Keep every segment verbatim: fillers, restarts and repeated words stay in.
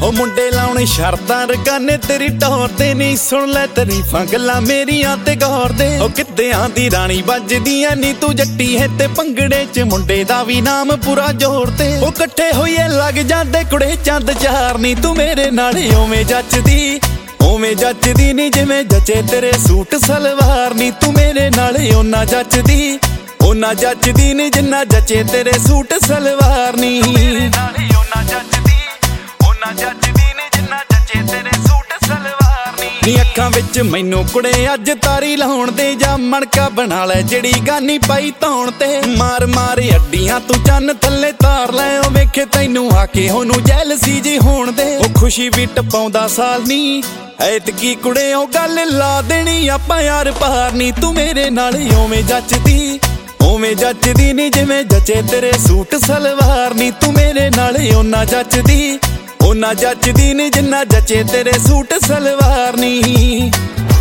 ਉਹ ਮੁੰਡੇ ਲਾਉਣੇ ਸ਼ਰਤਾਂ ਰਗਾਨੇ ਤੇਰੀ ਟੌਰ ਤੇ ਨਹੀਂ ਸੁਣ ਲੈ ਤਾਰੀਫਾਂ ਗੱਲਾਂ ਮੇਰੀਆਂ ਤੇ ਗੌਰ ਦੇ। ਉਹ ਕਿੱਦਿਆਂ ਦੀ ਰਾਣੀ ਵੱਜਦੀ ਐ ਨੀ ਤੂੰ ਜੱਟੀ ਹੈ ਤੇ ਭੰਗੜੇ ਚ ਮੁੰਡੇ ਦਾ ਵੀ ਨਾਮ ਪੂਰਾ ਜ਼ੋਰ ਤੇ। ਉਹ ਇਕੱਠੇ ਹੋਈਏ ਲੱਗ ਜਾਂਦੇ ਕੁੜੇ ਚੰਦ ਚਾਰ ਨੀ ਤੂੰ ਮੇਰੇ ਨਾਲ ਓਵੇਂ ਜੱਚਦੀ ਓਵੇਂ ਜੱਚਦੀ ਨੀ ਜਿਵੇਂ ਜੱਚੇ ਤੇਰੇ ਸੂਟ ਸਲਵਾਰ ਨੀ ਤੂੰ ਮੇਰੇ ਨਾਲ ਓਨਾ ਜੱਚਦੀ ਓਨਾ ਜੱਚਦੀ ਨੀ ਜਿੰਨਾ ਜੱਚੇ ਤੇਰੇ ਸੂਟ ਸਲਵਾਰ ਨੀ ਮੇਰੇ ਨਾਲ ਓਨਾ ਜੱਚਦੀ ਓਨਾ ਜੱਚਦੀ ਨੀ ਜਿੰਨਾ ਜੱਚੇ ਤੇਰੇ ਸੂਟ ਸਲਵਾਰ ਨੀ। ਨੀ ਅੱਖਾਂ ਵਿੱਚ ਮੈਨੂੰ ਕੁੜੇ ਅੱਜ ਤਾਰੀ ਲਾਉਣ ਦੇ ਜਾਂ ਮਣਕਾ ਬਣਾ ਲੈ ਜਿਹੜੀ ਗਾਨੀ ਪਾਈ ਧੌਣ ਤੇ। ਮਾਰ ਮਾਰ ਅੱਡੀਆਂ ਤੂੰ ਚੰਨ ਥੱਲੇ ਤਾਰ ਲੈ ਉਹ ਵੇਖੇ ਤੈਨੂੰ ਆ ਕੇ ਉਹਨੂੰ ਜੈਲਸੀ ਜੀ ਹੋਣ ਦੇ। ਉਹ ਖੁਸ਼ੀ ਵੀ ਟਪਾਉਂਦਾ ਸਾਲ ਨੀ ਐਤਕੀ ਕੁੜੇ ਉਹ ਗੱਲ ਲਾ ਦੇਣੀ ਆਪਾਂ ਯਾਰ ਪਾਰ ਨੀ ਤੂੰ ਮੇਰੇ ਨਾਲ ਓਵੇਂ ਜੱਚਦੀ ਓਵੇਂ ਜੱਚਦੀ ਨੀ ਜਿਵੇਂ ਜੱਚੇ ਤੇਰੇ ਸੂਟ ਸਲਵਾਰ ਨੀ ਤੂੰ ਮੇਰੇ ਨਾਲ ਓਨਾ ਜੱਚਦੀ ਓਨਾ ਜੱਚਦੀ ਨੀ ਜਿੰਨਾ ਜੱਚੇ ਤੇਰੇ ਸੂਟ ਸਲਵਾਰ ਨੀ।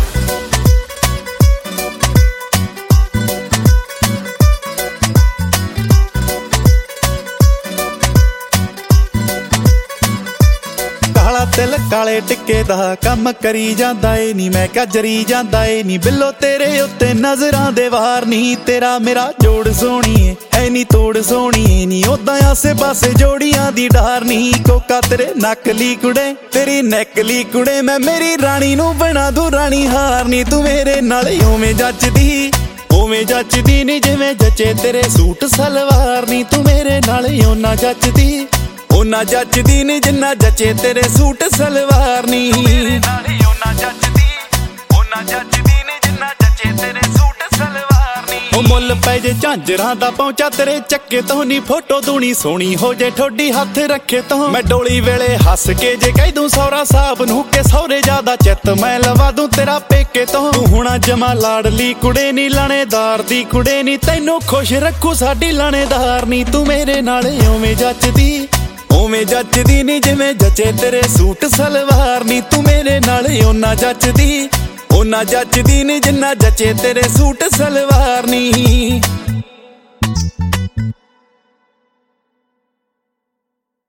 ਕਾਲਾ ਤਿਲ ਕਾਲੇ ਟਿੱਕੇ ਦਾ ਕੰਮ ਕਰੀ ਜਾਂਦਾ ਏ ਨੀ ਮੈਂ ਕਿਹਾ ਜਰੀ ਜਾਂਦਾ ਏ ਨੀ ਬਿੱਲੋ ਤੇਰੇ ਉੱਤੇ ਨਜ਼ਰਾਂ ਦੇ ਵਾਰ ਨੀ ਤੇਰਾ ਮੇਰਾ ਜੋੜ ਸੋਹਣੀਏ ਐ ਨੀ ਤੋੜ ਸੋਹਣੀਏ ਨੀ ਓਦਾਂ ਆਸੇ ਪਾਸੇ ਜੋੜੀਆਂ ਦੀ ਡਾਰ ਨੀ ਕੋਕਾ ਤੇਰੇ ਨਕਲੀ ਕੁੜੇ ਤੇਰੀ ਨਕਲੀ ਕੁੜੇ ਮੈਂ ਮੇਰੀ ਰਾਣੀ ਨੂੰ ਬਣਾ ਦੂੰ ਰਾਣੀ ਹਾਰ ਨੀ ਤੂੰ ਮੇਰੇ ਨਾਲ ਓਵੇਂ ਜੱਚਦੀ ਓਵੇਂ ਜੱਚਦੀ ਨੀ ਜਿਵੇਂ ਜੱਚੇ ਤੇਰੇ ਸੂਟ ਸਲਵਾਰ ਨੀ ਤੂੰ ਮੇਰੇ ਨਾਲ ਓਨਾ ਜੱਚਦੀ ਓਨਾ ਜੱਚਦੀ ਨੀ ਜਿੰਨਾ ਜੱਚੇ ਤੇਰੇ ਸੂਟ ਸਲਵਾਰ ਨੀ ਮੇਰੇ ਨਾਲ ਓਨਾ ਜੱਚਦੀ ਓਨਾ ਜੱਚਦੀ ਨੀ ਜਿੰਨਾ ਜੱਚੇ ਤੇਰੇ ਸੂਟ ਸਲਵਾਰ ਨੀ। ਉਹ ਮੁੱਲ ਪੈ ਜੇ ਝਾਂਜਰਾਂ ਦਾ ਪਹੁੰਚਾ ਤੇਰੇ ਚੱਕੇ ਤੋਂ ਨੀ ਫੋਟੋ ਦੂਣੀ ਸੋਹਣੀ ਹੋ ਜੇ ਠੋਡੀ ਹੱਥ ਰੱਖੇ ਤੋਂ ਮੈਂ ਡੋਲੀ ਵੇਲੇ ਹੱਸ ਕੇ ਜੇ ਕਹਿ ਦੂੰ ਸੌਰਾ ਸਾਹਿਬ ਨੂੰ ਕਿ ਸੌਰੇ ਜਿਆਦਾ ਚਿੱਤ ਮੈਂ ਲਵਾ ਦੂੰ ਤੇਰਾ ਪੇਕੇ ਤੋਂ। ਤੂੰ ਹੁਣਾ ਜਮਾ ਲਾੜਲੀ ਕੁੜੇ ਨੀ ਲਾਣੇਦਾਰ ਦੀ ਕੁੜੇ ਨੀ ਤੈਨੂੰ ਖੁਸ਼ ਰੱਖੂ ਸਾਡੀ ਲਾਣੇਦਾਰ ਨੀ ਤੂੰ ਮੇਰੇ ਨਾਲ ਓਵੇਂ ਜੱਚਦੀ ਓਵੇਂ ਜੱਚਦੀ ਨੀ ਜਿਵੇਂ ਜੱਚੇ ਤੇਰੇ ਸੂਟ ਸਲਵਾਰ ਨੀ ਤੂੰ ਮੇਰੇ ਨਾਲ ਓਨਾ ਜੱਚਦੀ ਓਨਾ ਜੱਚਦੀ ਨੀ ਜਿੰਨਾ ਜੱਚੇ ਤੇਰੇ ਸੂਟ ਸਲਵਾਰ ਨੀ।